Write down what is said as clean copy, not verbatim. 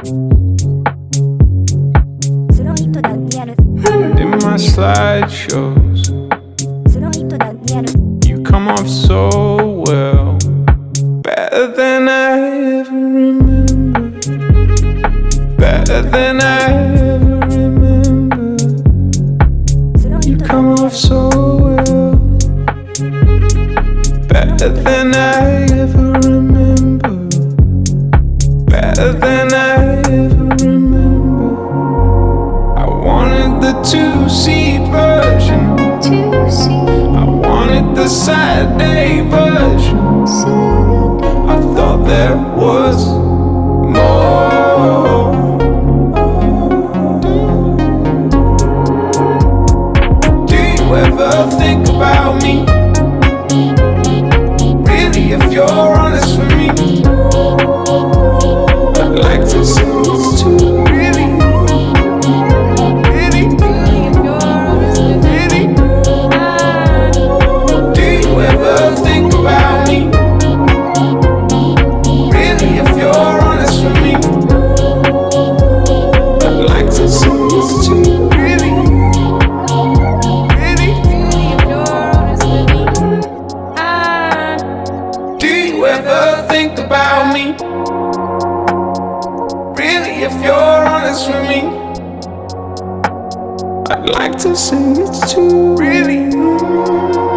In my slideshows, you come off so well, better than I ever remember, better than I ever remember. You come off so well, better than I ever remember, better than I ever remember. I wanted the two-seat version, I wanted the Saturday version. I thought there was more. Do you ever think about me? Really, if you're honest with me, I'd like to see this too. Really, really, really. Do you ever think about me? Really, if you're honest with me, I'd like to see this too. Really, really. Do you ever think about me? Really, if you're honest with me, I'd like to say it's too. Really.